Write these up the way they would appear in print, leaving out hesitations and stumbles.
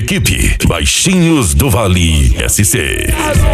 Equipe Baixinhos do Vale SC.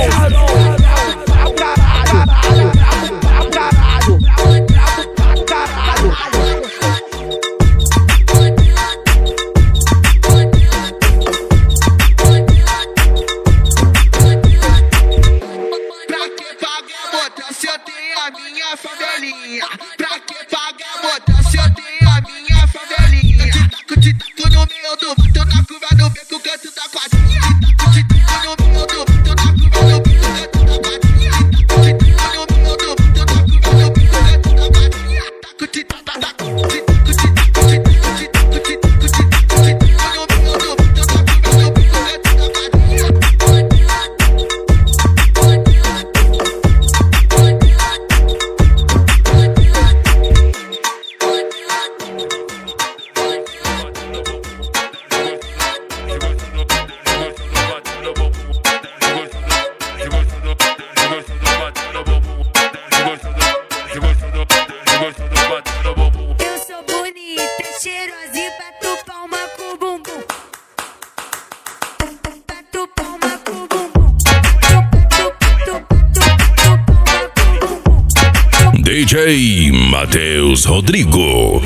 Pra que pagar botão se eu tenho a minha favelinha? Tico no meio do mato, na curva do beco, canto da quadrinha. Tico no meio do mato, na curva do beco, canto da quadrinha. Tico no meio do mato, na curva do beco, canto da quadrinha. Eu sou bonita, cheirosa e bato palma com o bumbum. Bato palma com o bumbum. Bato palma com o bumbum. DJ Matheus Rodrigo.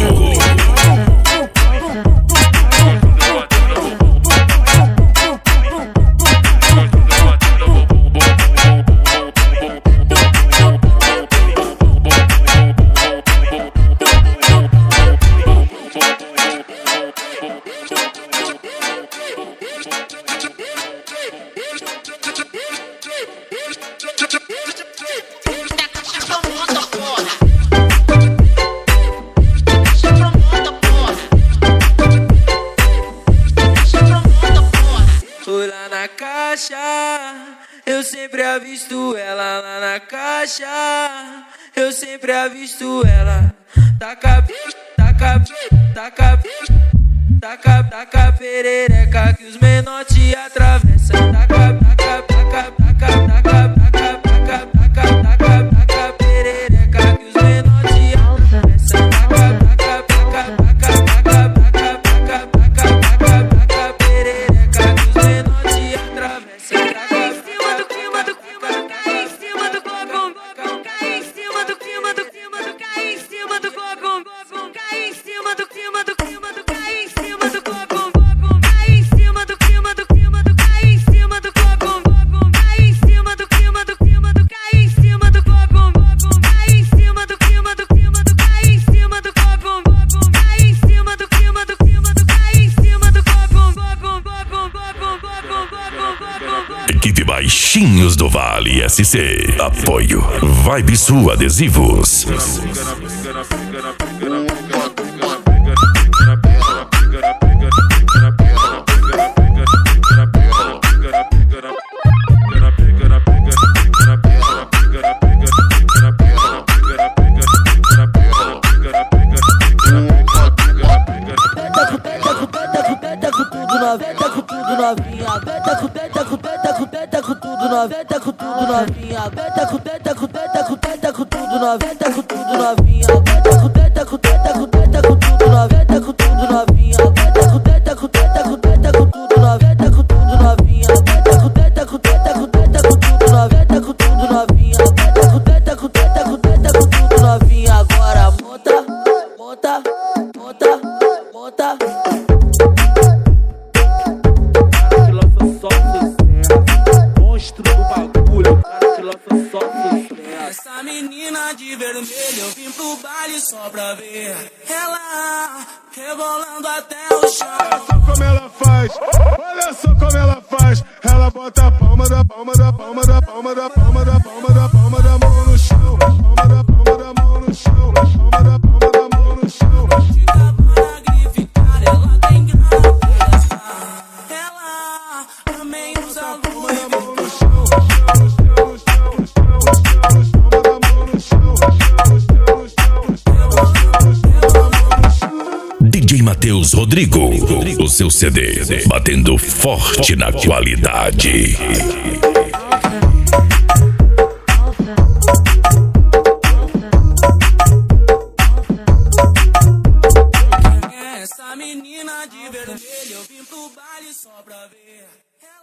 Fui lá na caixa, eu sempre avisto ela lá na caixa. Eu sempre avisto ela. Taca perereca que os menor te atravessam. Taca perereca que os menor te atravessam. Equipe Baixinhos do Vale SC. Apoio Vibe Sul Adesivos. Beta com tudo novinha, beta com tudo novinha, beta com tudo novinha, beta com tudo novinha, beta com tudo novinha, beta com tudo novinha, beta com tudo novinha, beta com tudo novinha, beta com tudo novinha. Agora monta. Essa menina de vermelho, eu vim pro baile só pra ver ela rebolando até o chão. Olha só como ela faz, olha só como ela faz. Ela bota a palma da mão no chão, palma da mão no chão, palma da mão no chão. De cabana grificada, ela tem grana pra gastar. Ela também usa lua e mão no chão, DJ Matheus Rodrigo, o seu CD batendo forte na qualidade. essa menina de vermelho. vermelho, eu vim pro baile só pra ver.